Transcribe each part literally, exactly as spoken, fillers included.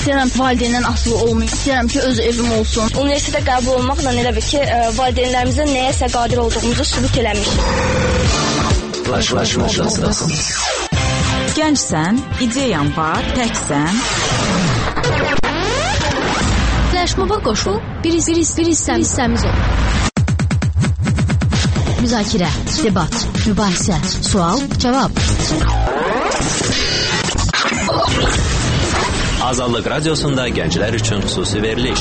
İstəyirəm valideyndən asılı olmayım. İstəyirəm ki, öz evim olsun. Universitetə qəbul olmaqla elə bir ki, valideynlərimizin nəyəsə qadir olduğumuzu sübut eləmişik. Flash, flash, flash. Gəncsən, ideyan var, təksən. Flashmoba qoşul, bir hissəmiz ol. Müzakirə, debat, mübahisə, sual, cavab. Azadlıq Radiosunda gənclər üçün xüsusi veriliş.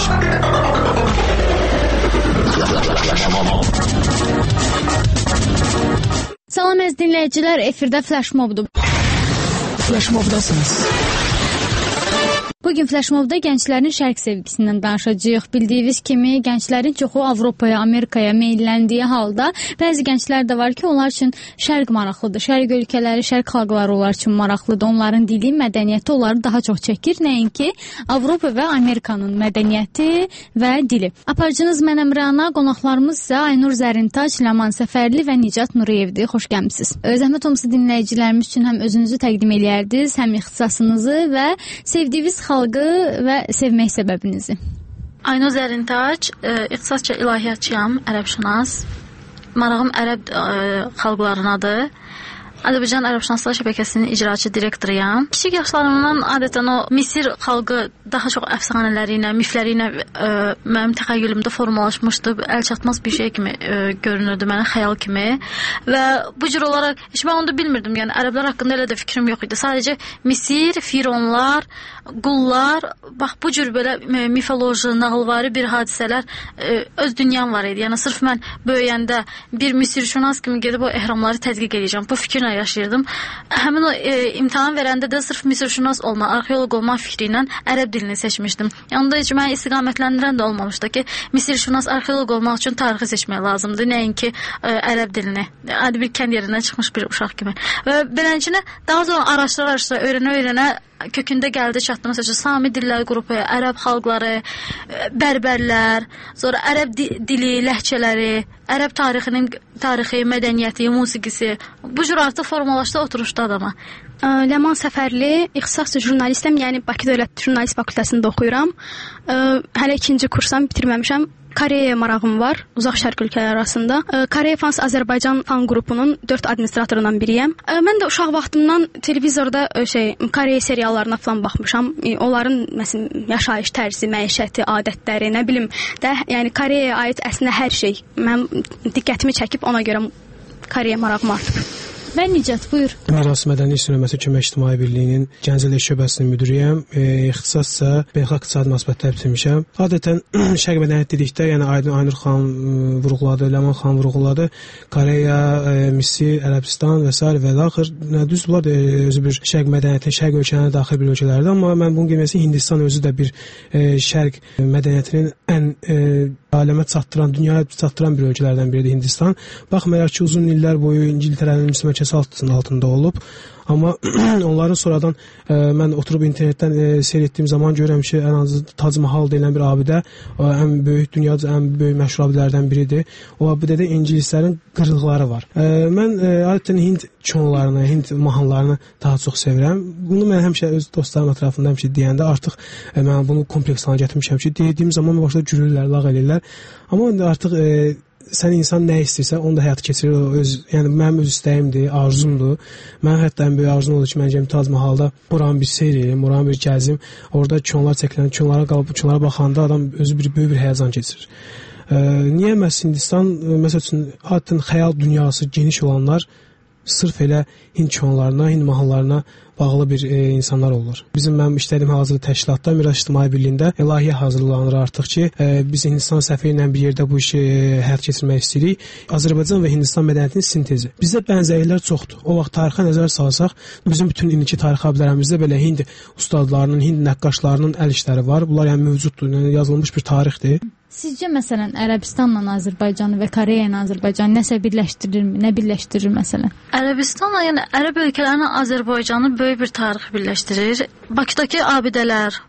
Salam əziz dinləyicilər, efirdə Flashmobdur. Flashmobdasınız. Bugün Flashmobda gənclərin şərq sevgisindən danışacağıq. Bildiyiniz kimi gənclərin çoxu Avropaya, Amerikaya meyləndiyi halda bəzi gənclər də var ki, onlar üçün şərq maraqlıdır. Şərq ölkələri, şərq xalqları onlar üçün maraqlıdır. Onların dili, mədəniyyəti onları daha çox çəkir. Nəinki Avropa və Amerikanın mədəniyyəti və dili. Aparıcınız mən Əmrana, qonaqlarımız isə Aynur Zərintaç, Ləman Səfərli və Nicat Nuriyevdir. Xoş gəlmisiniz. Zəhmət olmasa dinləyicilərimiz üçün həm özünüzü təqdim eləyərdiniz, həm ixtisasınızı və sevdiyiniz xalqı və sevmək səbəbinizi. Aynur Zərintaç, ixtisasca ilahiyyatçıyam, ərəbşünas. Marağım ərəb xalqlarınadır. Azərbaycan Ərəbşünaslar şəbəkəsinin icraçı direktoruyam. Kiçik yaşlarımdan adətən o Misir xalqı daha çox əfsanələri ilə, mifləri ilə ə, mənim təxəyyülümdə formalaşmışdı. Əl çatmaz bir şey kimi ə, görünürdü mənə, xəyal kimi. Və bu cür olaraq, heç mən onu da bilmirdim. Yəni ərəblər haqqında elə də fikrim yox idi. Sadəcə Misir, fironlar, qullar, bax bu cür belə mifoloji, nağılvari bir hadisələr ə, öz dünyam var idi. Yəni sırf mən böyüyəndə bir Misirşünas kimi gedib o ehramları tədqiq edəcəm. Bu fikirlə yaşayırdım. Həmin o e, imtahan verəndə də sırf Misirşünas olma, arxeoloq olma fikri ilə ərəb dilini seçmişdim. Yanında heç məni istiqamətləndirən də olmamışdı ki, Misirşünas, arxeoloq olmaq üçün tarixi seçmək lazımdır, nəinki e, ərəb dilini. Adi bir kənd yerindən çıxmış bir uşaq kimi. Və beləncə daha sonra araşdıra-araşdıra, öyrənə-öyrənə kökündə gəldi çatdı. Məsələn, Sami dilləri qrupu, ərəb xalqları, bərbərlər, sonra ərəb dili, ləhcələri, ərəb tarixinin tarixi, mədəniyyəti, musiqisi. Bu cür artıq formalaşdı, oturuşdu adama. Ləman Səfərli, ixtisasca jurnalistəm, yəni Bakı Dövlət Jurnalist Fakültəsində oxuyuram. Hələ ikinci kursam, bitirməmişəm. Koreya marağım var, uzaq şərq ölkələri arasında. Koreya Fans Azərbaycan fan qrupunun dörd administratorundan biriyəm. Mən də uşaq vaxtımdan televizorda şey Koreya seriallarına falan baxmışam. Onların məsələn yaşayış tərzi, məişəti, adətləri, nə bilim də, yəni Koreyaya aid əslində hər şey mənim diqqətimi çəkib, ona görə Koreya marağım artıb. Və Nicat, buyur. Miras Mədəni İşləməsi Kömək İctimai Birliyinin Gənclər şöbəsinin müdiriyəm. E, ixtisasca beynəlxalq iqtisadi münasibətlər bitirmişəm. Adətən şərq mədəniyyət dedikdə, yəni Aynur xanım vurğuladı, Ləman xanım vurğuladı. Koreya, e, Misir, Ərəbistan və s. və axır düz bunlar da e, özü bir şərq mədəniyyəti, şərq ölkələrinə daxil bir ölkələrdir, amma mən bunu deməsi Hindistan özü də bir e, şərq mədəniyyətinin ən e, aləmə çatdıran, dünyaya çatdıran bir ölkələrdən biridir Hindistan. Baxmayaraq ki, uzun illər boyu İngiltərənin müstəmləkəsi altında olub. Amma onların sonradan e, mən oturub internetdən e, seyr etdiyim zaman görürəm ki, ən azı Tac Mahal deyilən bir abidə, o, ən böyük, dünyada ən böyük məşhur abidələrdən biridir. O abidədə ingilislərin qırıqları var. E, mən e, adətən Hind çonlarını, Hind mahnılarını daha çox sevirəm. Bunu mən həmişə öz dostlarım ətrafında həmişə deyəndə artıq e, mən bunu kompleks halına gətirmişəm ki, dediyim zaman başda gülürlər, lağ eləyirlər. Amma artıq e, sən insan nə istəyirsə, onu da həyata keçirir. Öz, yəni mənim öz istəyimdir, arzumdur. Mənim hətta ən böyük arzum olur ki, mən gəlim Tac Mahalda oranı bir seyr edeyim, oranı bir gəzim. Orada çonlar çəkilən, çonlara qalıb, çonlara baxanda adam özü bir böyük bir həyəcan keçirir. E, niyə məhz Hindistan, məsəl üçün, adətən xəyal dünyası geniş olanlar sırf elə Hind çonlarına, Hind mahallarına bağlı bir e, insanlar olur. Bizim mənim işlədiyim hazırda təşkilatda Miras İctimai Birliyində layihə hazırlanır artıq ki, e, biz Hindistan səfiri ilə bir yerdə bu işi e, həyata keçirmək istəyirik. Azərbaycan və Hindistan mədəniyyətinin sintezi. Bizdə bənzərliklər çoxdur. O vaxt tarixə nəzər salsaq, bizim bütün indiki tarix abidələrimizdə belə Hind ustadlarının, Hind nəqqaşlarının əl işləri var. Bunlar yəni mövcuddur, yəni yazılmış bir tarixdir. Sizcə məsələn Ərəbistanla Azərbaycanı və Koreya ilə Azərbaycanı nəsə birləşdirirmi? Nə birləşdirir məsələn? Ərəbistanla, yəni Ərəb ölkələrinə Azərbaycanı böyük bir tarix birləşdirir. Bakıdakı abidələr,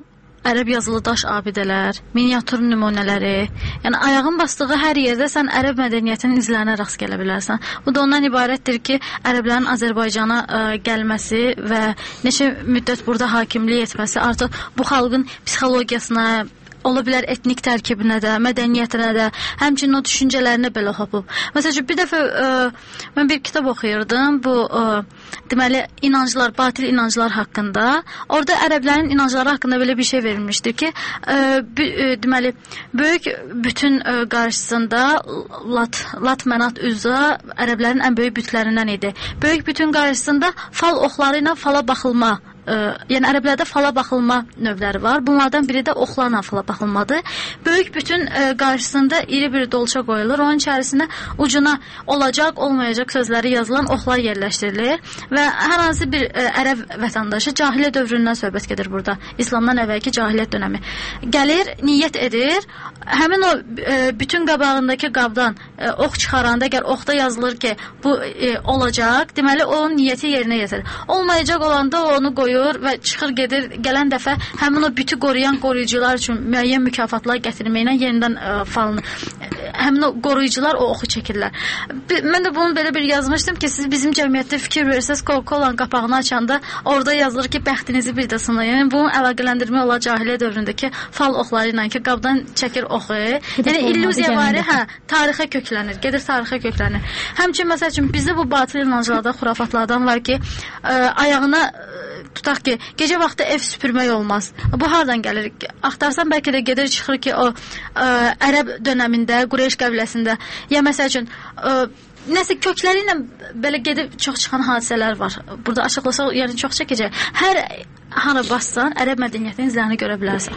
ərəb yazılı daş abidələr, miniatür nümunələri, yəni ayağın basdığı hər yerdə sən ərəb mədəniyyətinin izlərinə rast gələ bilərsən. Bu da ondan ibarətdir ki, ərəblərin Azərbaycana ə, gəlməsi və neçə müddət burada hakimlik etməsi artıq bu xalqın psixologiyasına, ola bilər etnik tərkibinə də, mədəniyyətinə də, həmçinin o düşüncələrinə belə hopub. Məsələn, bir dəfə ə, mən bir kitab oxuyurdum, bu ə, deməli inanclar, batil inanclar haqqında. Orada ərəblərin inancları haqqında belə bir şey verilmişdir ki, ə, b, ə, deməli böyük bütün ə, qarşısında Lat, Lat, Mənat, Üzza ərəblərin ən böyük bütlərindən idi. Böyük bütün qarşısında fal oxları ilə fala baxılma. Ə, yəni ərəblərdə fala baxılma növləri var. Bunlardan biri də oxlarla fala baxılmadır. Böyük bütün ə, qarşısında iri bir dolça qoyulur. Onun içərisinə ucuna olacaq, olmayacaq sözləri yazılan oxlar yerləşdirilir və hər hansı bir ə, ərəb vətəndaşı cahiliyyət dövründən söhbət gedir burada. İslamdan əvvəlki cahiliyyət dönəmi. Gəlir, niyyət edir. Həmin o ə, bütün qabağındakı qabdan ə, ox çıxaranda əgər oxda yazılır ki, bu ə, olacaq, deməli o niyyəti yerinə yetirir. Olmayacaq olanda o onu qoyur və çıxır gedir. Gələn dəfə həmin o bütü qoruyan qoruyucular üçün müəyyən mükafatlar gətirməklə yenidən ə, falını ə, həmin o qoruyucular o oxu çəkirlər. Mən də bunu belə bir yazmışdım ki, siz bizim cəmiyyətdə fikir verirsiniz, Coca-Cola'nın qapağını açanda orada yazılır ki, bəxtinizi bir də sınayın. Bunu əlaqələndirmə olar cahiliyyət dövründəki fal oxları ilə ki, qabdan çəkir oxu. Yəni illüziya var, hə, tarixə köklənir, gedir tarixə köklənir. Həmçinin məsəl üçün bizdə bu batil inanclarda, xurafatlardan var ki, ə, ayağına tutaq ki, gecə vaxtı ev süpürmək olmaz. Bu hardan gəlir? Axtarsan bəlkə də gedir çıxır ki, o ə, ərəb dönəmində, Qureyş qəbiləsində, ya məsəl üçün ə, nəsə kökləri ilə belə gedib çox çıxan hadisələr var. Burada açıqlasaq, yəni çox çəkəcək. Hər hara bassan, ərəb mədəniyyətinin izlərini görə bilərsən.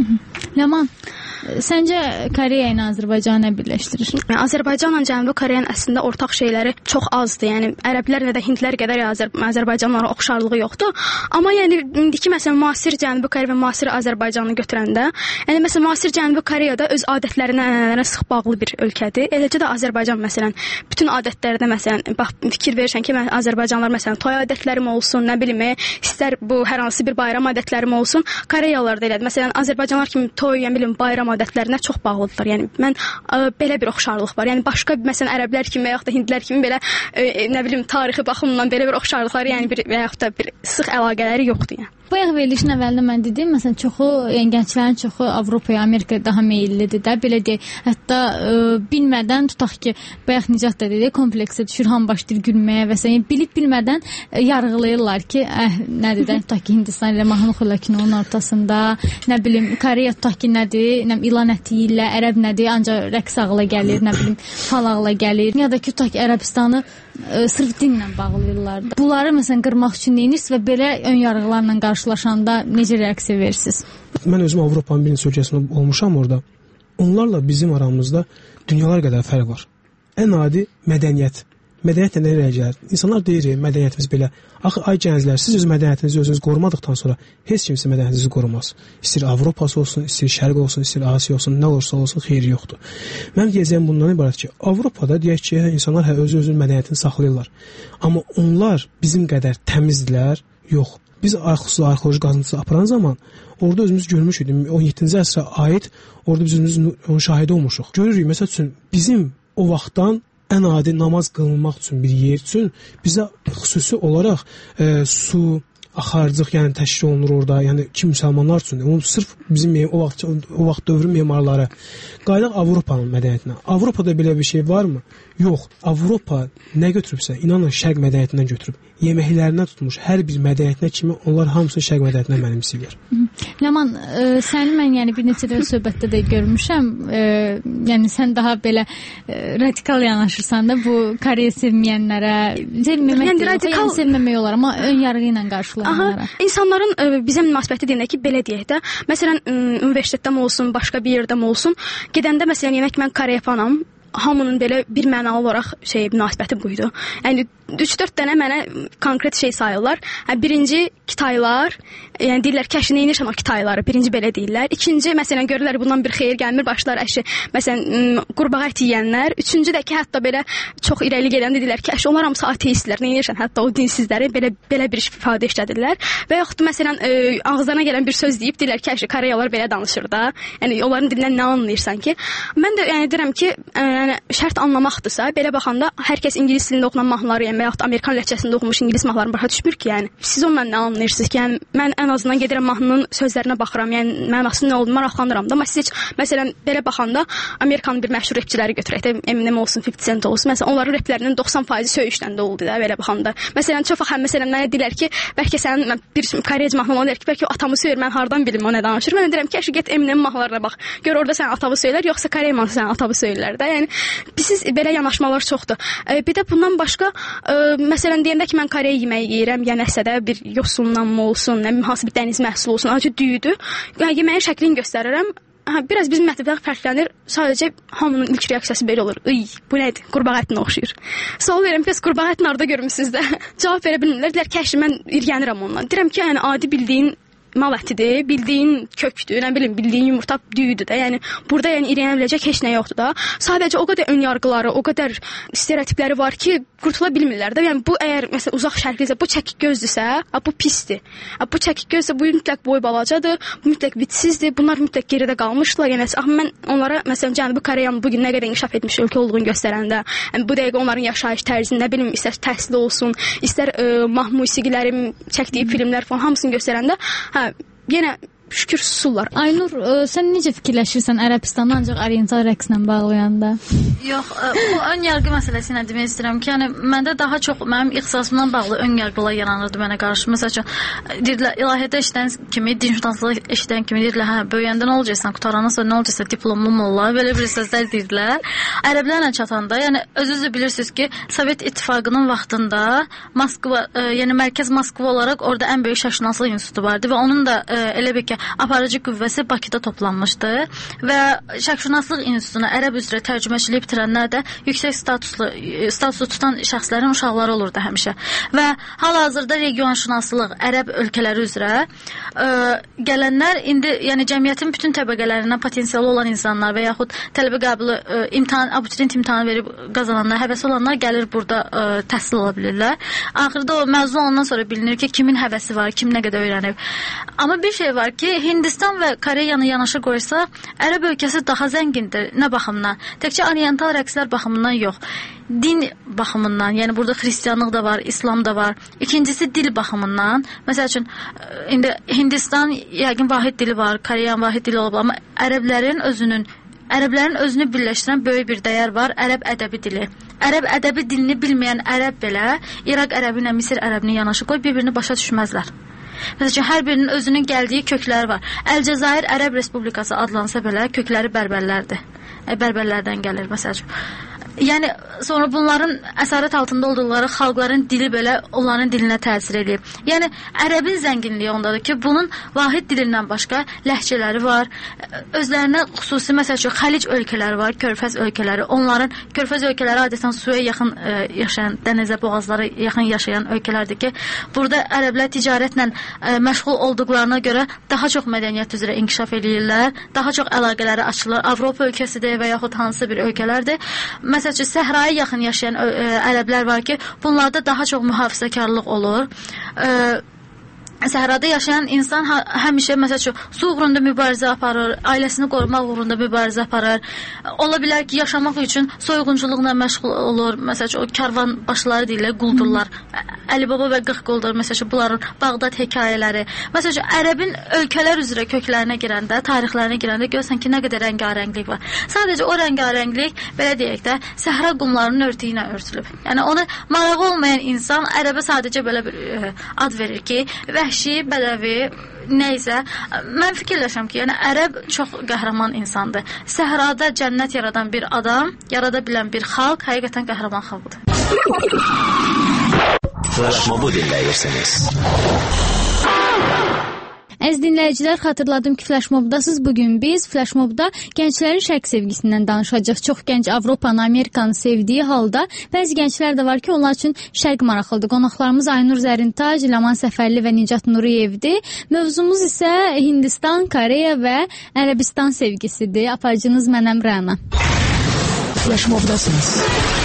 Ləman, səncə Koreya ilə Azərbaycanı nə birləşdirir? Yəni, Azərbaycanla Cənubi Koreyanın əslində ortaq şeyləri çox azdır. Yəni ərəblər və də hindlər qədər Azər Azərbaycanla oxşarlığı yoxdur. Amma yəni indiki məsələn müasir Cənubi Koreya və müasir Azərbaycanı götürəndə, yəni məsələn müasir Cənubi Koreyada öz adətlərinə, ənənələrinə sıx bağlı bir ölkədir. Eləcə də Azərbaycan məsələn bütün adətlərdə məsələn bax fikir verirsən ki, mən Azərbaycanlılar məsələn toy adətlərim olsun, nə bilim, istər bu hər hansı bir bayram adətlərim olsun, Koreyalılar da elədir. Məsələn Azərbaycanlılar kimi toy, yəni bilim bayram adətlərinə çox bağlıdırlar. Yəni mən ə, belə bir oxşarlıq var. Yəni başqa məsələn ərəblər kimi və yaxud da hindlər kimi belə ə, nə bilim tarixi baxımından belə bir oxşarlıqları, yəni bir və yaxud da bir sıx əlaqələri yoxdur yəni. Bayaq verilişin əvvəlində mən dedim, məsələn çoxu, yəni gənclərin çoxu Avropaya, Amerikaya daha meyllidir də, belə deyək. Hətta ə, bilmədən tutaq ki, bayaq Nicat da dedi, kompleksə düşür, ham başlayır gülməyə və s. Yəni, bilib bilmədən ə, yarğılayırlar ki, əh, nədir də, tutaq ki, Hindistan ilə mahnı oxuyurlar kinonun ortasında, nə bilim, Koreya tutaq ki, nədir, nə ilan əti ilə, ərəb nədir, ancaq rəqs ağla gəlir, nə bilim, fal ağla gəlir. Ya da ki, tutaq ki, Ərəbistanı ə, sırf dinlə bağlayırlar. Bunları məsələn qırmaq üçün neyiniz və belə ön yarğılarla qarşılaşanda necə reaksiya verirsiniz? Mən özüm Avropanın bir neçə ölkəsində olmuşam orada. Onlarla bizim aramızda dünyalar qədər fərq var. Ən adi mədəniyyət. Mədəniyyət nə irəli gəlir? İnsanlar deyir, mədəniyyətimiz belə. Axı ay gənclər, siz öz mədəniyyətinizi özünüz qorumadıqdan sonra heç kimsə mədəniyyətinizi qorumaz. İstir Avropası olsun, istir Şərq olsun, istir Asiya olsun, nə olursa olsun xeyri yoxdur. Mən deyəcəyim bundan ibarət ki, Avropada deyək ki, insanlar hə öz özünün mədəniyyətini saxlayırlar. Amma onlar bizim qədər təmizdirlər? Yox. Biz arxeoloji qazıntısı aparan zaman orada özümüz görmüşük. on yeddinci əsrə aid orada biz özümüz onun şahidi olmuşuq. Görürük, məsəl üçün bizim o vaxtdan ən adi namaz qılınmaq üçün bir yer üçün bizə xüsusi olaraq e, su, axarcıq, yəni təşkil olunur orada, yəni ki müsəlmanlar üçün. Onu sırf bizim o vaxt o vaxt dövrün memarları qayıdaq Avropanın mədəniyyətinə. Avropada belə bir şey varmı? Yox. Avropa nə götürübsə, inanın şərq mədəniyyətindən götürüb. Yeməklərindən tutmuş hər bir mədəniyyətinə kimi onlar hamısını şərq mədəniyyətindən mənimsəyirlər. Ləman, e, səni mən yəni bir neçə dəfə söhbətdə də görmüşəm. E, yəni sən daha belə e, radikal yanaşırsan da bu Koreya sevməyənlərə, sevməmək yəni, radikal... yəni sevməmək olar, amma ön yarğı ilə qarşılananlara. İnsanların e, bizə münasibəti deyəndə ki, belə deyək də, məsələn universitetdə mi olsun, başqa bir yerdə mi olsun, gedəndə məsələn yemək mən Koreya fanam. Hamının belə bir mənalı olaraq şey münasibəti buydu. Yəni üç dörd dənə mənə konkret şey sayırlar. Hə, birinci Kitaylar, yəni deyirlər ki, əşi neyinirsən o Kitayları, birinci belə deyirlər. İkinci, məsələn, görürlər bundan bir xeyir gəlmir, başlar əşi, məsələn, qurbağa əti yeyənlər. Üçüncü də ki, hətta belə çox irəli gələndə deyirlər ki, əşi onlar hamısı ateistlər, neyinirsən, hətta o dinsizləri belə belə bir ifadə işlədirlər. Və yaxud məsələn, ə, ağızlarına gələn bir söz deyib deyirlər ki, əşi Koreyalılar belə danışır da. Yəni onların dilindən nə anlayırsan ki? Mən də yəni deyirəm ki, yəni şərt anlamaqdırsa, belə baxanda hər kəs ingilis dilində oxunan mahnıları, yəni və yaxud Amerikan ləhcəsində oxumuş ingilis mahnılarını başa düşmür ki, yəni siz onunla nə anlayırsınız ki, yəni mən ən azından gedirəm mahnının sözlərinə baxıram, yəni mənası nə olduğunu maraqlanıram da. Amma siz heç məsələn belə baxanda Amerikanın bir məşhur rapçiləri götürək də, Eminem olsun, fifty Cent olsun. Məsələn, onların raplərinin doxsan faizi söyüşdən də oldu da belə baxanda. Məsələn, çox vaxt məsələn mənə deyirlər ki, bəlkə sənin bir Koreyca mahnı olar ki, bəlkə o atamı söyür, mən hardan bilim o nə danışır. Mən deyirəm ki, əşi get Eminem mahnılarına bax. Gör orada sən atamı söylər, yoxsa Korey mahnısı sən atamı söyürlər də. Yəni siz belə yanaşmalar çoxdur. E, bir də bundan başqa e, məsələn deyəndə ki, mən Korey yeməyi yeyirəm, yəni nəsə də bir yosundan mı olsun, nə bilim hansı bir dəniz məhsulu olsun, acı düyüdür. Yəni yeməyin şəklini göstərirəm. Hə, biraz bizim mətbəxdən fərqlənir. Sadəcə hamının ilk reaksiyası belə olur. Iy, bu nədir? Qurbağa ətinə oxşuyur. Sual verirəm, bəs qurbağa ətini harda görmüsünüz də? Cavab verə bilmirlər. Deyirlər ki, əşi mən irgənirəm ondan. Deyirəm ki, yəni adi bildiyin mal ətidir, bildiyin kökdür, nə bilim, bildiyin yumurta düyüdür də. Yəni burada yəni irənə biləcək heç nə yoxdur da. Sadəcə o qədər ön yarğıları, o qədər stereotipləri var ki, qurtula bilmirlər də. Yəni bu əgər məsələn uzaq şərqlisə, bu çəkik gözdürsə, bu pisdir. Bu çəkik gözsə bu mütləq boy balacadır, bu mütləq vitsizdir. Bunlar mütləq geridə qalmışdılar. Yəni ah mən onlara məsələn Cənubi Koreyanın bu gün nə qədər inkişaf etmiş ölkə olduğunu göstərəndə, yəni bu dəqiqə onların yaşayış tərzini, nə bilim, istər təhsil olsun, istər ə, mahnı musiqilərin çəkdiyi filmlər falan hamısını göstərəndə, hə, yenə şükür susurlar. Aynur, ə, sən necə fikirləşirsən Ərəbistanı ancaq oriental rəqslə bağlayanda? Yox, ə, bu ön yarğı məsələsi ilə demək istəyirəm ki, yəni məndə daha çox mənim ixtisasımdan bağlı ön yarğılar yaranırdı mənə qarşı. Məsələn, deyirlər ilahiyyatda işləyən kimi, dinşünaslıq işləyən kimi deyirlər, hə, böyüyəndə nə olacaqsan, qutarandan sonra nə olacaqsa diplomlu molla, belə bir sözlər deyirlər. Ərəblərlə çatanda, yəni özünüz də bilirsiniz ki, Sovet İttifaqının vaxtında Moskva, ə, yəni mərkəz Moskva olaraq orada ən böyük şərqşünaslıq institutu vardı və onun da ə, elə bir ki aparıcı qüvvəsi Bakıda toplanmışdı və Şərqşünaslıq İnstitutuna ərəb üzrə tərcüməçilik bitirənlər də yüksək statuslu statusu tutan şəxslərin uşaqları olurdu həmişə. Və hal-hazırda regionşünaslıq ərəb ölkələri üzrə ə, gələnlər indi yəni cəmiyyətin bütün təbəqələrindən potensialı olan insanlar və yaxud tələbə qəbulu ə, imtahan abituriyent imtahanı verib qazananlar, həvəsi olanlar gəlir burada ə, təhsil ala bilirlər. Axırda o məzun olandan sonra bilinir ki, kimin həvəsi var, kim nə qədər öyrənib. Amma bir şey var ki, Hindistan və Koreyanı yanaşı qoysaq, ərəb ölkəsi daha zəngindir. Nə baxımdan? Təkcə oriental rəqslər baxımından yox. Din baxımından, yəni burada xristianlıq da var, İslam da var. İkincisi dil baxımından. Məsəl üçün indi Hindistan yəqin vahid dili var, Koreyan vahid dili olub, amma ərəblərin özünün Ərəblərin özünü birləşdirən böyük bir dəyər var, ərəb ədəbi dili. Ərəb ədəbi dilini bilməyən ərəb belə İraq ərəbi ilə Misir ərəbini yanaşı qoy bir-birini başa düşməzlər. Məsələn, hər birinin özünün gəldiyi kökləri var. Əlcəzair Ərəb Respublikası adlansa belə kökləri bərbərlərdir. Bərbərlərdən gəlir məsələn. Yəni sonra bunların əsarət altında olduqları xalqların dili belə onların dilinə təsir edir. Yəni ərəbin zənginliyi ondadır ki, bunun vahid dilindən başqa ləhcələri var. Özlərinə xüsusi məsəl üçün xəlic ölkələri var, körfəz ölkələri. Onların körfəz ölkələri adətən suya yaxın ə, yaşayan, dənizə, boğazlara yaxın yaşayan ölkələrdir ki, burada ərəblər ticarətlə ə, məşğul olduqlarına görə daha çox mədəniyyət üzrə inkişaf edirlər, daha çox əlaqələri açılır. Avropa ölkəsidir və yaxud hansısa bir ölkələrdir. Məsələn, səhraya yaxın yaşayan ə, ə, ərəblər var ki, bunlarda daha çox mühafizəkarlıq olur. Ə, Səhrada yaşayan insan ha, həmişə məsəl üçün su uğrunda mübarizə aparır, ailəsini qorumaq uğrunda mübarizə aparır. Ola bilər ki, yaşamaq üçün soyğunçuluqla məşğul olur. Məsəl üçün o karvan başları deyirlər, quldurlar. Əli Baba və qırx quldur, məsəl üçün bunların Bağdad hekayələri. Məsəl üçün ərəbin ölkələr üzrə köklərinə girəndə, tarixlərinə girəndə görsən ki, nə qədər rəngarənglik var. Sadəcə o rəngarənglik, belə deyək də, səhra qumlarının örtüyü ilə örtülüb. Yəni onu marağı olmayan insan ərəbə sadəcə belə bir ə, ad verir ki, vəhşi, bədəvi, nəysə. Mən fikirləşəm ki, yəni ərəb çox qəhrəman insandır. Səhrada cənnət yaradan bir adam, yarada bilən bir xalq həqiqətən qəhrəman xalqdır. Flash Mobu dinləyirsiniz. Əziz dinləyicilər, xatırladım ki, Flashmobdasınız. Bugün biz Flashmobda gənclərin şərq sevgisindən danışacağıq. Çox gənc Avropanı, Amerikanı sevdiyi halda bəzi gənclər də var ki, onlar üçün şərq maraqlıdır. Qonaqlarımız Aynur Zərintac, Ləman Səfərli və Nicat Nuriyevdir. Mövzumuz isə Hindistan, Koreya və Ərəbistan sevgisidir. Aparıcınız mənəm Rəna. Flashmobdasınız.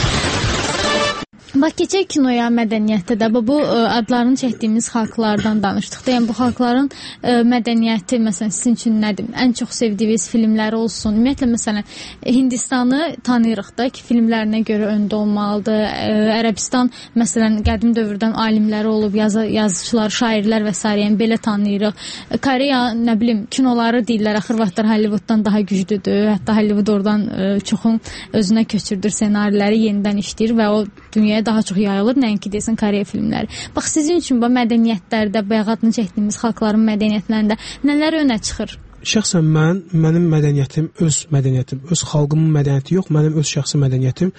Bax, keçək kinoya, mədəniyyətdə də bu, bu adlarını çəkdiyimiz xalqlardan danışdıq. Yəni, bu xalqların ə, mədəniyyəti, məsələn, sizin üçün nədir? Ən çox sevdiyiniz filmləri olsun. Ümumiyyətlə, məsələn, Hindistanı tanıyırıq da ki, filmlərinə görə öndə olmalıdır. Ə, Ərəbistan, məsələn, qədim dövrdən alimləri olub, yazı, yazıçılar, şairlər və s. Yəni, belə tanıyırıq. Koreya, nə bilim, kinoları deyirlər, axır vaxtlar Hollywooddan daha güclüdür. Hətta Hollywood oradan ə, çoxun özünə köçürdür, ssenariləri yenidən işləyir və o dünyaya daha çox yayılır, nəinki desin Koreya filmləri. Bax, sizin üçün bu mədəniyyətlərdə, bayaq adını çəkdiyimiz xalqların mədəniyyətlərində nələr önə çıxır? Şəxsən mən, mənim mədəniyyətim, öz mədəniyyətim, öz xalqımın mədəniyyəti yox, mənim öz şəxsi mədəniyyətim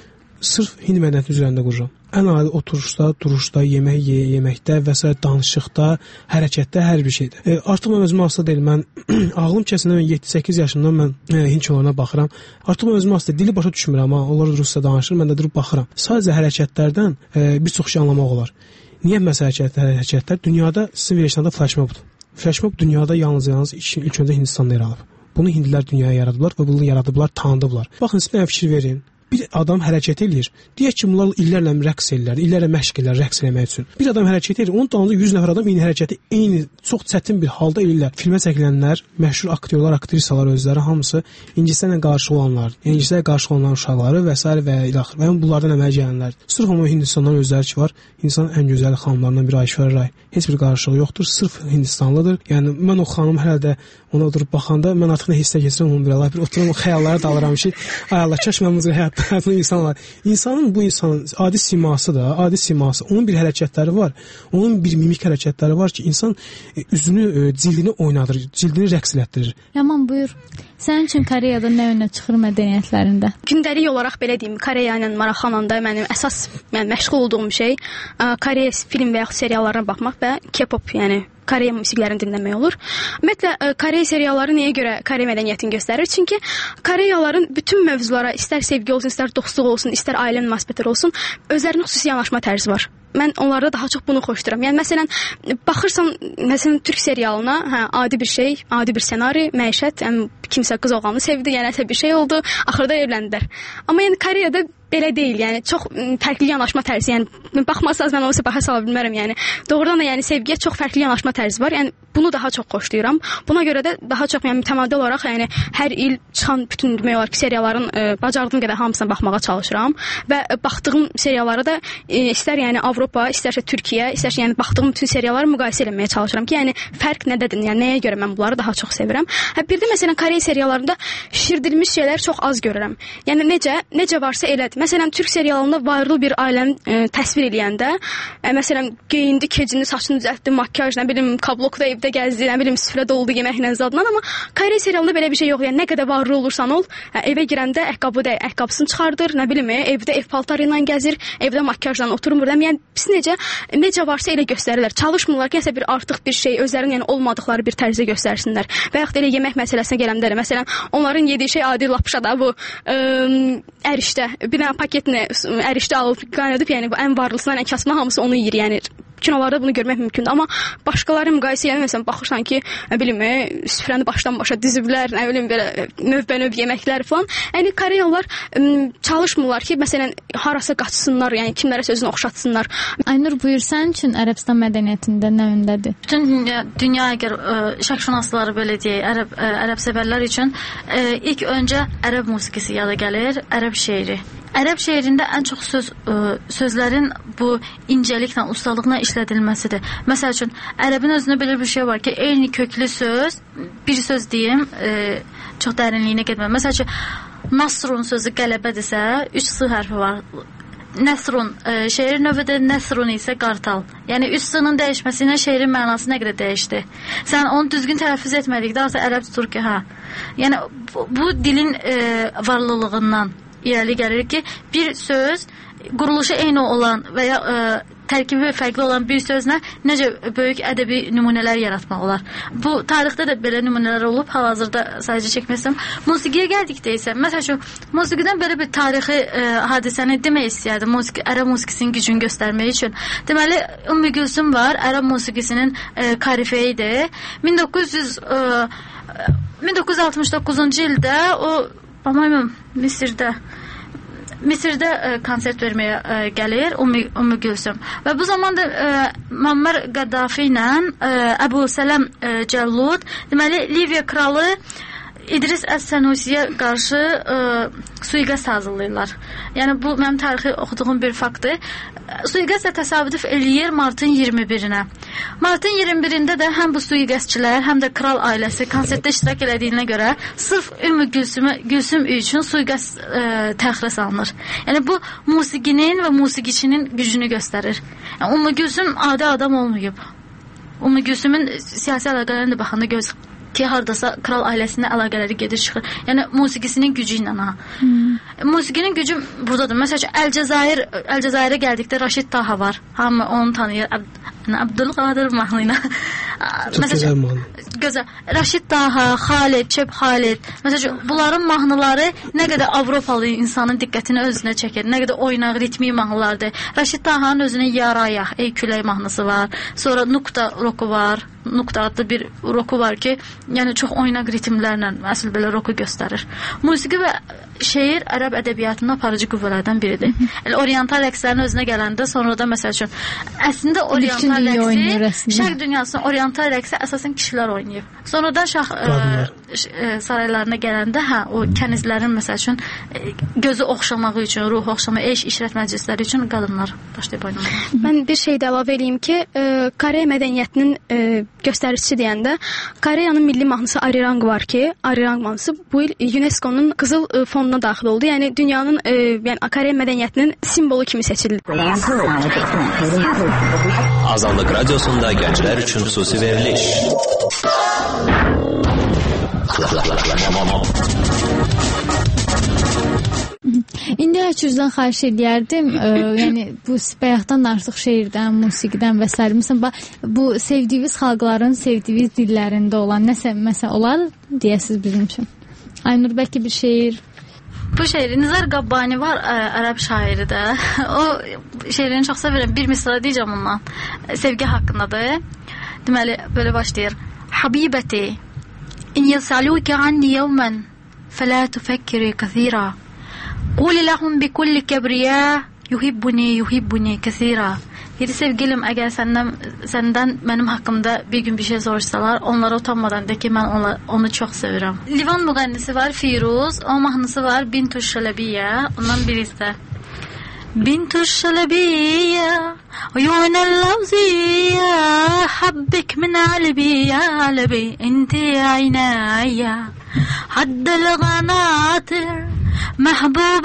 sırf Hind mədəniyyəti üzərində qururam. Ən adi oturuşda, duruşda, yemək ye, yeməkdə və s. danışıqda, hərəkətdə, hər bir şeydə. E, artıq mən özümə asılı deyil. Mən ağlım kəsindən yeddi səkkiz yaşımdan mən e, Hind kinolarına baxıram. Artıq mən özümə asılı deyil. Dili başa düşmürəm, amma onlar rusca danışır, mən də durub baxıram. Sadəcə hərəkətlərdən e, bir çox şey anlamaq olar. Niyə məsələ hərəkətlər, hərəkətlər? Dünyada sizin verişlərdə flashmobdur. Flashmob dünyada yalnız yalnız ilk öncə Hindistanda yer alıb. Bunu hindlilər dünyaya yaradıblar və bunu yaradıblar, tanıdıblar. Baxın, siz mənə fikir verin. Bir adam hərəkət eləyir. Deyək ki, bunlar illərlə rəqs eləyirlər, illərlə məşq eləyirlər rəqs eləmək üçün. Bir adam hərəkət eləyir, onun dalında yüz nəfər adam eyni hərəkəti eyni çox çətin bir halda eləyirlər. Filmə çəkilənlər, məşhur aktyorlar, aktrisalar özləri hamısı ingilislərlə qarşı olanlar, ingilislərlə qarşı olanların uşaqları və s. və ilaxır. Və bunlardan əmələ gələnlər. Sırf amma Hindistandan özləri ki var. Hindistanın ən gözəl xanımlarından biri Ayşvara Ray. Heç bir qarşılığı yoxdur, sırf Hindistanlıdır. Yəni mən o xanım hələ də ona oturub baxanda mən artıq nə hissə keçirəm onu bilə. Bir oturum xəyallara dalıram ki, ay Allah, kaş mən bu həyat həyatında insan var. İnsanın bu insanın adi siması da, adi siması, onun bir hərəkətləri var. Onun bir mimik hərəkətləri var ki, insan e, üzünü, e, cildini oynadır, cildini rəqs elətdirir. Yaman, buyur. Sənin üçün Koreyada nə önə çıxır mədəniyyətlərində? Gündəlik olaraq belə deyim, Koreya ilə maraqlananda mənim əsas yəni məşğul olduğum şey Koreya film və ya seriallarına baxmaq və K-pop, yəni Koreya musiqilərini dinləmək olur. Ümumiyyətlə, Koreya serialları niyə görə Koreya mədəniyyətini göstərir? Çünki Koreyalıların bütün mövzulara, istər sevgi olsun, istər dostluq olsun, istər ailə münasibətləri olsun, özlərinin xüsusi yanaşma tərzi var. Mən onlarda daha çox bunu xoşduram. Yəni, məsələn, baxırsan, məsələn, Türk serialına, hə, adi bir şey, adi bir ssenari, məişət, yəni, kimsə qız oğlanı sevdi, yəni, bir şey oldu, axırda evləndilər. Amma yəni, Koreyada belə deyil, yəni, çox fərqli yanaşma tərzi, yəni, baxmasanız mən onu baxa sala bilmərəm, yəni, doğrudan da, yəni, sevgiyə çox fərqli yanaşma tərzi var, yəni, bunu daha çox xoşlayıram. Buna görə də daha çox, yəni, mütəmadi olaraq, yəni, hər il çıxan bütün demək olar ki, serialların e, bacardığım qədər hamısına baxmağa çalışıram və e, baxdığım seriallara da e, istər, yəni, Avropa, istərsə Türkiyə, istərsə, yəni, baxdığım bütün serialları müqayisə eləməyə çalışıram ki, yəni, fərq nədədir, yəni, nəyə görə mən bunları daha çox sevirəm. Hə, bir də, məsələn, Koreya seriallarında şişirdilmiş şeylər çox az görürəm. Yəni, necə, necə varsa elədir. Məsələn, Türk serialında varlı bir ailəni e, təsvir eləyəndə, e, məsələn, geyindi, kecini, saçını düzəltdi, makyaj, nə bilim, kablokda evdə gəzdi, nə bilim, süfrə doldu yeməklə zadla, amma Koreya serialında belə bir şey yox. Yəni, nə qədər varlı olursan ol, hə, evə girəndə əqqabı da, əqqabısını çıxardır, nə bilim, evdə ev paltarı ilə gəzir, evdə makyajla oturmur. Yəni, pis necə, necə varsa elə göstərirlər. Çalışmırlar ki, nəsə bir artıq bir şey, özlərinin yəni olmadıqları bir tərzdə göstərsinlər. Və yaxud elə yemək məsələsinə gələndə də, məsələn, onların yediyi şey adi lapşa da bu ə, ərişdə, bir dənə paketini ərişdə alıb qaynadıb, yəni bu ən varlısından ən kasına hamısı onu yeyir, yəni kinolarda bunu görmək mümkündür, amma başqaları müqayisə edən məsələn baxırsan ki, nə bilim, süfrəni başdan başa diziblər, nə bilim belə növbə-növ yeməklər falan. Yəni Koreyalılar çalışmırlar ki, məsələn harasa qaçsınlar, yəni kimlərə sözünü oxşatsınlar. Aynur, buyur, sənin üçün Ərəbistan mədəniyyətində nə öndədir? Bütün dünya, dünya əgər şərqşünasları belə deyək, ərəb ərəb sevərlər üçün ə, ilk öncə ərəb musiqisi yada gəlir, ərəb şeiri. Ərəb şeirində ən çox söz ə, sözlərin bu incəliklə, ustalıqla işlədilməsidir. Məsəl üçün, ərəbin özündə belə bir şey var ki, eyni köklü söz, bir söz deyim, ə, çox dərinliyinə getməm. Məsəl üçün, Nasrun sözü qələbədirsə, üç s hərfi var. Nəsrun, ə, şeirin növüdə Nəsrun isə qartal. Yəni, üç s-nın dəyişməsi ilə şeirin mənası nə qədər dəyişdi. Sən onu düzgün tələffüz etmədikdə, artıq ərəb tutur ki, hə. Yəni, bu, bu dilin ə, varlılığından irəli gəlir ki, bir söz quruluşu eyni olan və ya ə, tərkibi fərqli olan bir sözlə necə böyük ədəbi nümunələr yaratmaq olar. Bu tarixdə də belə nümunələr olub, hal-hazırda sadəcə çəkməsəm. Musiqiyə gəldikdə isə, məsəl üçün, musiqidən belə bir tarixi e, hadisəni demək istəyərdim. Musiqi, ərəb musiqisinin gücünü göstərmək üçün. Deməli, Ümmü Gülsüm var, ərəb musiqisinin e, karifeyidir. min doqquz yüz e, min doqquz yüz altmış doqquzuncu ildə o, amayım, Misirdə Misirdə ə, konsert verməyə ə, gəlir Ümmü, Ümmü Gülsüm. Və bu zamanda ə, Muammar Qəddafi ilə ə, Əbu Sələm ə, Cəllud, deməli Liviya kralı İdris Əs-Sənusiyə qarşı ə, suiqəst hazırlayırlar. Yəni bu mənim tarixi oxuduğum bir faktdır. Suiqəstlə təsadüf eləyir martın iyirmi birinə. Martın iyirmi birində də həm bu suiqəstçilər, həm də kral ailəsi konsertdə iştirak elədiyinə görə sırf Ümmü Gülsümü Gülsüm üçün suiqəst ə, təxirə salınır. Yəni bu musiqinin və musiqiçinin gücünü göstərir. Yəni Ümmü Gülsüm adi adam olmayıb. Ümmü Gülsümün siyasi əlaqələrinə də baxanda göz ki, hardasa kral ailəsinə əlaqələri gedir çıxır. Yəni musiqisinin gücü ilə ha. Hmm. Musiqinin gücü buradadır. Məsələn, Əlcəzair, Əlcəzairə gəldikdə Raşid Taha var. Hamı onu tanıyır. Əb Abdülqadir mahnı ilə. Çox gözəl mahnı. Gözəl. Raşid Taha, Xalid, Çep Xalid. Məsələn, bunların mahnıları nə qədər Avropalı insanın diqqətini özünə çəkir. Nə qədər oynaq, ritmi mahnılardır. Raşid Taha'nın özünün Yarayah, Ey Külək mahnısı var. Sonra Nukta roku var. Nukta adlı bir roku var ki, yəni çox oynaq ritmlərlə əsl belə roku göstərir. Musiqi və şeir ərəb ədəbiyyatının aparıcı qüvvələrdən biridir. Yəni oriental rəqslərin özünə gələndə sonra da məsəl üçün əslində oriental rəqsi, şərq dünyasının oriental rəqsi əsasən kişilər oynayıb. Sonradan şah ə, saraylarına gələndə hə o kənizlərin məsəl üçün ə, gözü oxşamağı üçün, ruhu oxşamağı, eş işrət məclisləri üçün qadınlar başlayıb oynamağa. Mən bir şey də əlavə eləyim ki, ə, Koreya mədəniyyətinin ə, göstəricisi deyəndə Koreyanın milli mahnısı Arirang var ki, Arirang mahnısı bu il UNESCO-nun qızıl ə, fonuna daxil oldu. Yəni dünyanın ə, yəni Koreya mədəniyyətinin simvolu kimi seçildi. Azadlıq Radiosunda gənclər üçün xüsusi veriliş. İndi Əçüzdən xahiş edərdim, ə, yəni bu bayaqdan artıq şeirdən, musiqidən və s. Məsələn, bu sevdiyiniz xalqların sevdiyiniz dillərində olan nəsə məsəl olar deyəsiz bizim üçün. Aynur, bəlkə bir şeir. Bu şeiri Nizar Qabbani var, ə, ərəb şairi də. O şeirini çox sevirəm. Bir misra deyəcəm ondan. Sevgi haqqındadır. Deməli, belə başlayır. Habibəti, in yasaluka anni yawman fala tufakkiri kathira. Qul lahum bi kulli kibriya yuhibbuni yuhibbuni kathira. Yedi sevgilim, əgər səndən, səndən mənim haqqımda bir gün bir şey soruşsalar, onlara utanmadan de ki, mən ona, onu çox sevirəm. Livan müğənnisi var, Firuz, o mahnısı var, Bintuş Şələbiyyə, ondan birisi. Bintuş Şələbiyyə, uyunəl lavziyyə, habbik min albi, ya albi, inti aynəyyə, haddəl qanatir, محبوب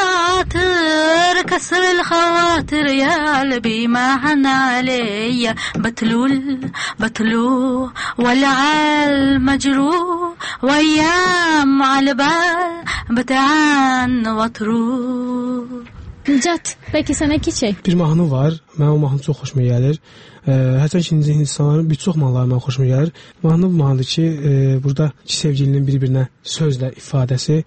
ناطر كسر الخواطر يا قلبي ما حن علي بتلول بتلو والعال مجروح وايام على بال بتعان وطرو. Nicat, bəlkə sənə keçək? Bir mahnı var, mən o mahnı çox xoşuma gəlir. E, hətta ikinci insanların bir çox mahnıları mənə xoşuma gəlir. Mahnı bu mahnıdır ki, e, burada iki sevgilinin bir-birinə sözlə ifadəsi.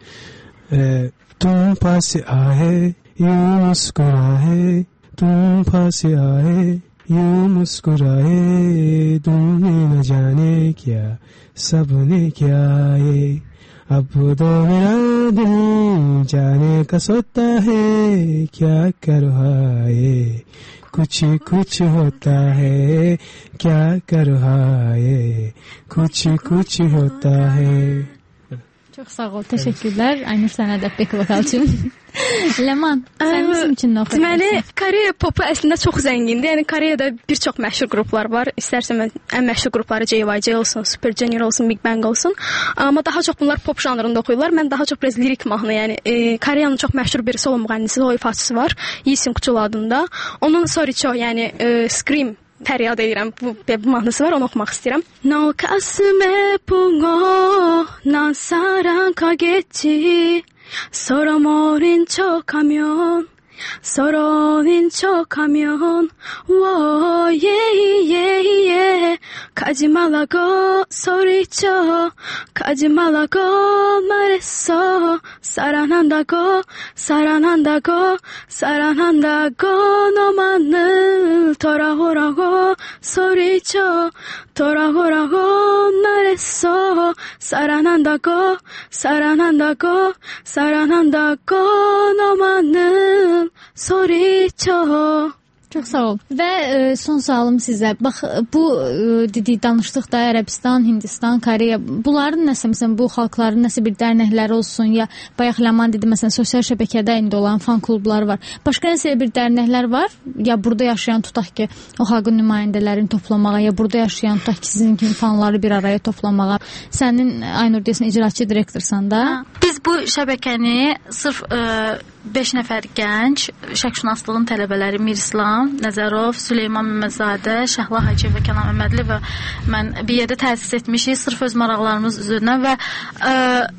तुम पास आए यूं मुस्कुराए तुम पास आए यूं मुस्कुराए तुमने न जाने क्या सबने क्या है अब तो मेरा दिल जाने का सोता है क्या कर रहा है कुछ कुछ होता है क्या कर रहा है कुछ कुछ होता है. Çox sağ ol, təşəkkürlər. Aynur, sənə də pek vokal üçün. Ləman, sən bizim üçün nə oxuyursan? Deməli, Koreya popu əslində çox zəngindir. Yəni Koreyada bir çox məşhur qruplar var. İstərsən ən məşhur qrupları J Y J olsun, Super Junior olsun, Big Bang olsun. Amma daha çox bunlar pop janrında oxuyurlar. Mən daha çox biraz lirik mahnı, yəni e, Koreyanın çox məşhur bir solo müğənnisi, o ifaçısı var. Lee Seung-chul adında. Onun Sorry-cho, yəni e, Scream fəryad edirəm. Bu, bu mahnısı var, onu oxumaq istəyirəm. No 가슴에 붕어 난 사랑하겠지 서로 모른 척하면 서로인 척하면 워 예예예 가지 말라고 소리쳐 가지 말라고 말했어 사랑한다고 사랑한다고 사랑한다고 너만을 돌아오라고 소리쳐 돌아오라고 말했어 사랑한다고 사랑한다고 사랑한다고 너만을 소리쳐. Çox sağ ol. Və e, son sualım sizə. Bax bu e, dedik danışdıqda Ərəbistan, Hindistan, Koreya, bunların nəsə məsələn bu xalqların nəsə bir dərnəkləri olsun ya bayaq Ləman dedi məsələn sosial şəbəkədə indi olan fan klubları var. Başqa nəsə bir dərnəklər var? Ya burada yaşayan tutaq ki, o xalqın nümayəndələrini toplamağa ya burada yaşayan tutaq ki, sizin kimi fanları bir araya toplamağa. Sənin Aynur desən icraçı direktorsan da. Biz bu şəbəkəni sırf beş nəfər gənc şərqşünaslığın tələbələri Mirslam Nəzərov, Süleyman Məmməzadə, Şəhla Hacıyev və Kənan Məmmədli və mən bir yerdə təsis etmişik sırf öz maraqlarımız üzərindən və ə,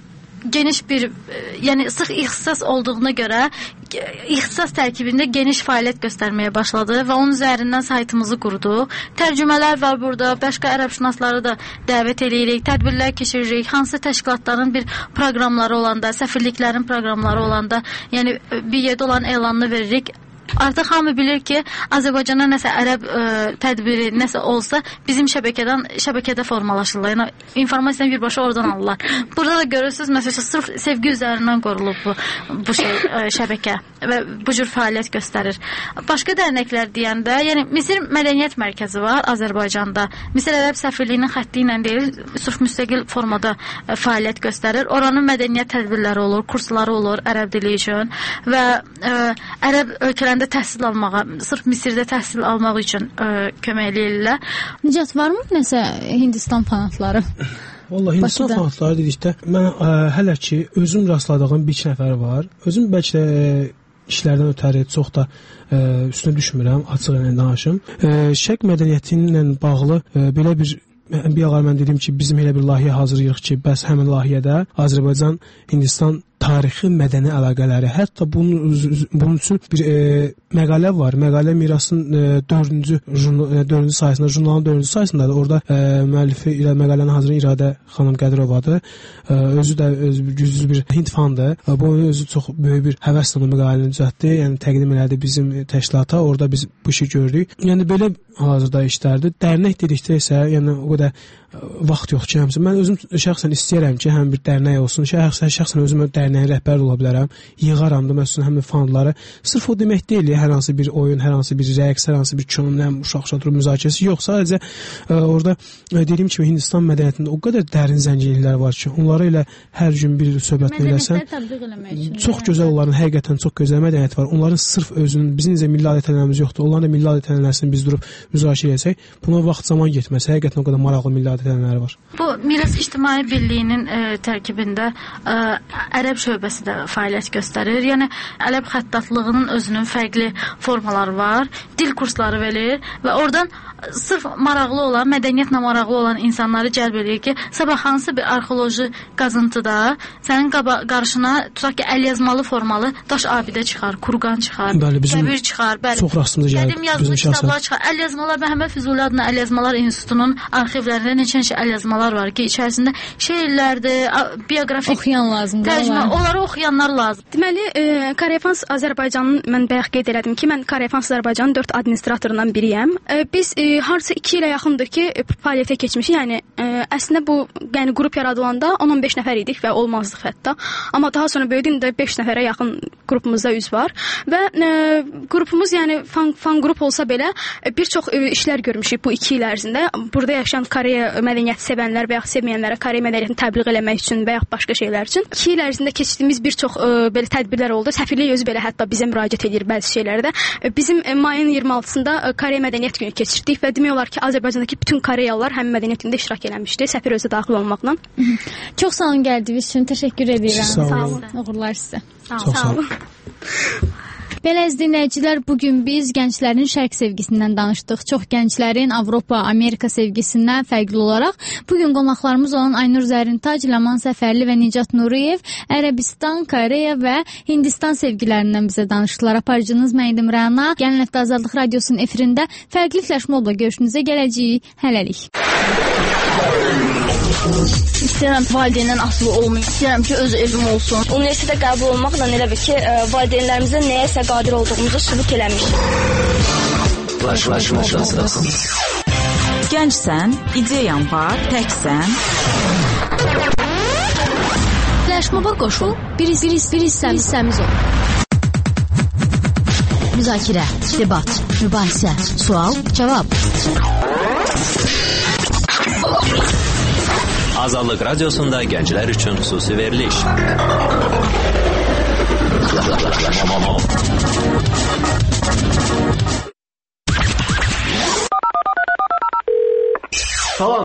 geniş bir, yəni sıx ixtisas olduğuna görə ixtisas tərkibində geniş fəaliyyət göstərməyə başladı və onun üzərindən saytımızı qurduq. Tərcümələr var burada, başqa ərəbşünasları da dəvət edirik, tədbirlər keçiririk, hansı təşkilatların bir proqramları olanda, səfirliklərin proqramları olanda, yəni bir yerdə olan elanını veririk. Artıq hamı bilir ki, Azərbaycana nəsə ərəb ə, tədbiri nəsə olsa, bizim şəbəkədən şəbəkədə formalaşırlar. Yəni informasiyanı birbaşa oradan alırlar. Burada da görürsüz, məsələn, sırf sevgi üzərindən qurulub bu bu şey ə, şəbəkə və bu cür fəaliyyət göstərir. Başqa dərnəklər deyəndə, yəni Misir Mədəniyyət Mərkəzi var Azərbaycanda. Misir Ərəb Səfirliyinin xətti ilə deyil, sırf müstəqil formada ə, fəaliyyət göstərir. Oranın mədəniyyət tədbirləri olur, kursları olur ərəb dili üçün və ə, ərəb ölkələrində təhsil almağa, sırf Misirdə təhsil almaq üçün ə, kömək eləyirlər. Nicat, varmı nəsə Hindistan fanatları? Vallahi Hindistan Bakıda. fanatları dedikdə mən ə, hələ ki özüm rastladığım bir iki nəfər var. Özüm bəlkə də ə, işlərdən ötəri çox da ə, üstünə düşmürəm, açıq ilə danışım. Ə, Şərq mədəniyyəti ilə bağlı ə, belə bir bir ağar mən dedim ki, bizim elə bir layihə hazırlayırıq ki, bəs həmin layihədə Azərbaycan, Hindistan tarixi mədəni əlaqələri, hətta bunun, bunun üçün bir e, məqalə var. Məqalə mirasın e, dördüncü, dördüncü sayısında, jurnalın dördüncü sayısında da orada e, müəllifi ilə məqalənin hazırlayan İradə xanım Qədirovadır. E, özü də öz, güclü bir Hind fandır. E, bu özü çox böyük bir həvəslə o məqaləni düzəltdi. Yəni təqdim elədi bizim təşkilata. Orada biz bu işi gördük. Yəni belə hazırda işlərdir. Dərnək dedikdə isə, yəni o qədər vaxt yox ki, həmçinin mən özüm şəxsən istəyirəm ki, həm bir dərnək olsun. Şəxsən şəxsən özüm dərnəyin rəhbəri ola bilərəm. Yığaram da məsələn həm fanları. Sırf o demək deyil, hər hansı bir oyun, hər hansı bir rəqs, hər hansı bir kino, uşaq-uşaq müzakirəsi yox. Sadəcə ə, orada ə, dediyim kimi Hindistan mədəniyyətində o qədər dərin zənginliklər var ki, onları ilə hər gün bir söhbət eləsən, çox gözəl onların həqiqətən çox gözəl mədəniyyət var. Onların sırf özünün, bizim necə milli adət-ənənələrimiz yoxdur. Onların da milli adət-ənənələrini biz durub müzakirə etsək, buna vaxt zaman getməsə, həqiqətən o qədər maraqlı milli adət-ənənələri var. Bu Miras İctimai Birliyinin ə, tərkibində ə, ərəb şöbəsi də fəaliyyət göstərir. Yəni ərəb xəttatlığının özünün fərqli formaları var. Dil kursları verir və oradan sırf maraqlı olan, mədəniyyətlə maraqlı olan insanları cəlb edir ki, sabah hansı bir arxeoloji qazıntıda sənin qaba, qarşına tutaq ki, əlyazmalı formalı daş abidə çıxar, kurqan çıxar, bəli, bizim qəbir çıxar, bəli. Çox rastımıza gəlib. Qədim yazılmış kitablar çıxar. Əlyazmalar Məhəmməd Füzuli adına Əlyazmalar İnstitutunun arxivlərində neçə-neçə əlyazmalar var ki, içərisində şeirlərdir, bioqrafik oxuyan lazımdır. Tərcümə, onları oxuyanlar lazım. Deməli, e, Karayefans Azərbaycanın, mən bayaq qeyd elədim ki, mən Karayefans Azərbaycanın dörd administratorundan biriyəm. E, biz e, harca iki ilə yaxındır ki, e, fəaliyyətə keçmişik. Yəni e, əslində bu, yəni qrup yaradılanda on on beş nəfər idik və olmazdıq hətta. Amma daha sonra böyüdüyündə beş nəfərə yaxın qrupumuzda üz var və e, qrupumuz, yəni fan, fan qrup olsa belə e, bir çox e, işlər görmüşük bu iki il ərzində. Burada yaşayan Koreya mədəniyyəti sevənlər və ya sevməyənlərə Koreya mədəniyyətini təbliğ eləmək üçün və ya başqa şeylər üçün iki il ərzində keçdiyimiz bir çox e, belə tədbirlər oldu. Səfirlik özü belə hətta bizə müraciət edir bəzi şeylərdə. E, bizim e, mayın iyirmi altısında e, Koreya mədəniyyət günü keçirdik və demək olar ki, Azərbaycandakı bütün Koreyalılar həmin mədəniyyətində iştirak eləmişdi, səfir özü daxil olmaqla. Çox sağ olun gəldiyiniz üçün təşəkkür edirəm. Sağ olun. Uğurlar sizə. Çox sağ olun. Belə dinləyicilər, bu gün biz gənclərin şərq sevgisindən danışdıq. Çox gənclərin Avropa, Amerika sevgisindən fərqli olaraq bu gün qonaqlarımız olan Aynur Zərintac, Ləman Səfərli və Nicat Nuriyev Ərəbistan, Koreya və Hindistan sevgilərindən bizə danışdılar. Aparıcınız mən idim Rəna. Gəlin həftə Azadlıq Radiosunun efirində fərqli fləşmobla görüşünüzə gələcəyik. Hələlik. İstəyirəm valideyndən asılı olmayım. İstəyirəm ki, öz evim olsun. Universitetə qəbul olmaqla elə bir ki, valideynlərimizə nəyəsə qadir olduğumuzu sübut eləmişik. Flaşlaşmışıq. Gəncsən, ideyan var, təksən. Fləşmoba qoşul, bir hissəmiz ol. Müzakirə, debat, mübahisə, sual, cavab. Azadlıq Radiosunda gənclər üçün xüsusi veriliş.